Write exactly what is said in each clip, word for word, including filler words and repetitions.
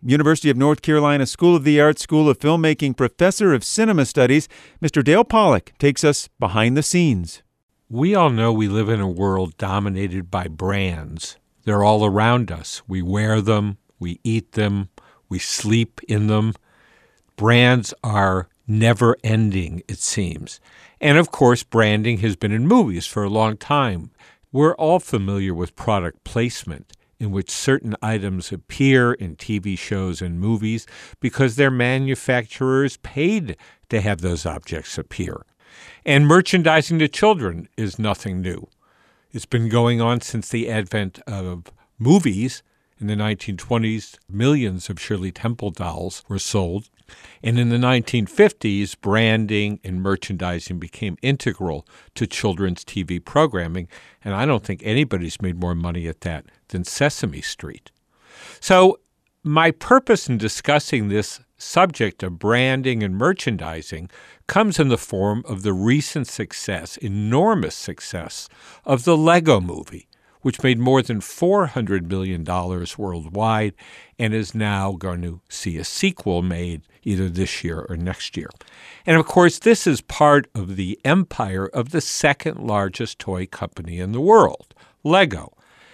University of North Carolina School of the Arts School of Filmmaking Professor of Cinema Studies. Mister Dale Pollak takes us behind the scenes. We all know we live in a world dominated by brands. They're all around us. We wear them, we eat them, we sleep in them. Brands are never ending, it seems. And of course, branding has been in movies for a long time. We're all familiar with product placement, in which certain items appear in T V shows and movies because their manufacturers paid to have those objects appear. And merchandising to children is nothing new. It's been going on since the advent of movies. In the nineteen twenties, millions of Shirley Temple dolls were sold. And in the nineteen fifties, branding and merchandising became integral to children's T V programming. And I don't think anybody's made more money at that than Sesame Street. So my purpose in discussing this subject of branding and merchandising comes in the form of the recent success, enormous success, of the Lego Movie, which made more than four hundred million dollars worldwide and is now going to see a sequel made either this year or next year. And of course, this is part of the empire of the second largest toy company in the world, Lego.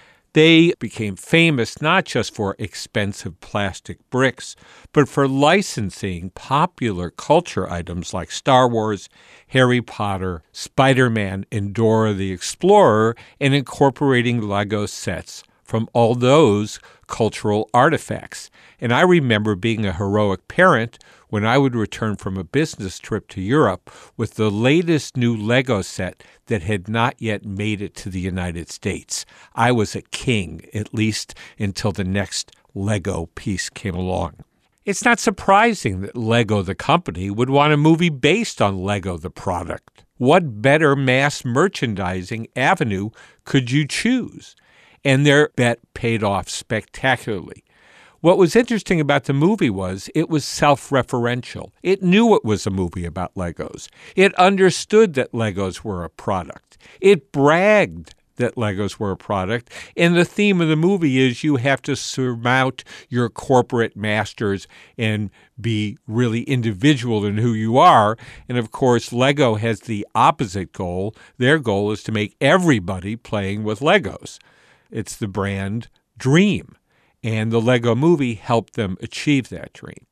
They became famous not just for expensive plastic bricks, but for licensing popular culture items like Star Wars, Harry Potter, Spider-Man, and Dora the Explorer, and incorporating Lego sets from all those cultural artifacts. And I remember being a heroic parent when I would return from a business trip to Europe with the latest new Lego set that had not yet made it to the United States. I was a king, at least until the next Lego piece came along. It's not surprising that Lego the company would want a movie based on Lego the product. What better mass merchandising avenue could you choose? And their bet paid off spectacularly. What was interesting about the movie was it was self-referential. It knew it was a movie about Legos. It understood that Legos were a product. It bragged that Legos were a product. And the theme of the movie is you have to surmount your corporate masters and be really individual in who you are. And of course, Lego has the opposite goal. Their goal is to make everybody playing with Legos. It's the brand dream. And the Lego Movie helped them achieve that dream.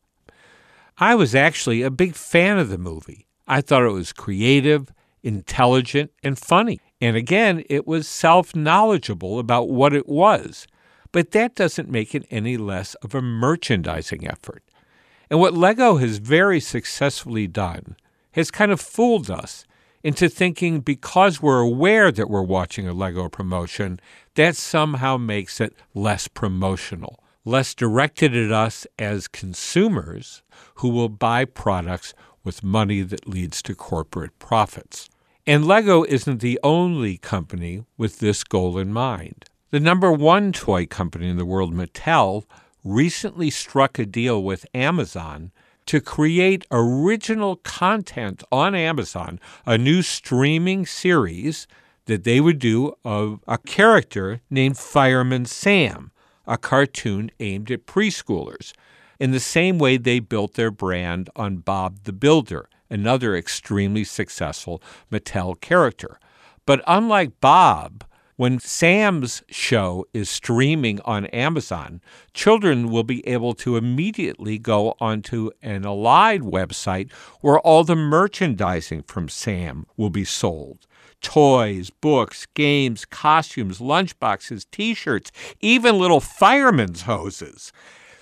I was actually a big fan of the movie. I thought it was creative, intelligent, and funny. And again, it was self-knowledgeable about what it was. But that doesn't make it any less of a merchandising effort. And what Lego has very successfully done has kind of fooled us into thinking because we're aware that we're watching a Lego promotion, that somehow makes it less promotional, less directed at us as consumers who will buy products with money that leads to corporate profits. And Lego isn't the only company with this goal in mind. The number one toy company in the world, Mattel, recently struck a deal with Amazon to create original content on Amazon, a new streaming series that they would do of a character named Fireman Sam, a cartoon aimed at preschoolers, in the same way they built their brand on Bob the Builder, another extremely successful Mattel character. But unlike Bob, when Sam's show is streaming on Amazon, children will be able to immediately go onto an Allied website where all the merchandising from Sam will be sold. Toys, books, games, costumes, lunchboxes, T-shirts, even little fireman's hoses.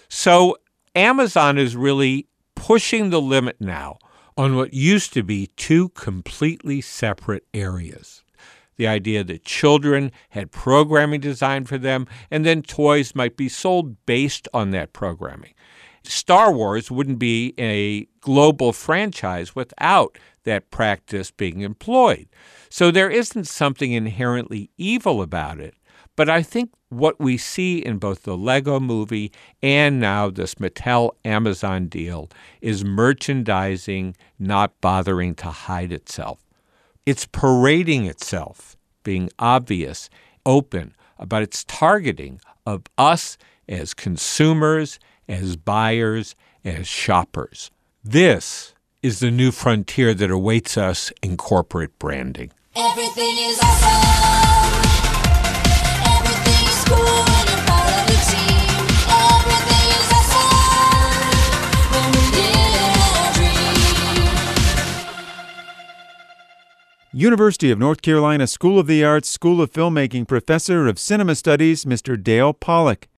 So Amazon is really pushing the limit now on what used to be two completely separate areas. The idea that children had programming designed for them, and then toys might be sold based on that programming. Star Wars wouldn't be a global franchise without that practice being employed. So there isn't something inherently evil about it. But I think what we see in both the Lego Movie and now this Mattel-Amazon deal is merchandising not bothering to hide itself. It's parading itself, being obvious, open about its targeting of us as consumers, as buyers, as shoppers. This is the new frontier that awaits us in corporate branding. Everything is awesome. Everything is cool when you're part of the team. Everything is awesome when we live our dream. University of North Carolina School of the Arts, School of Filmmaking professor of cinema studies, Mister Dale Pollak.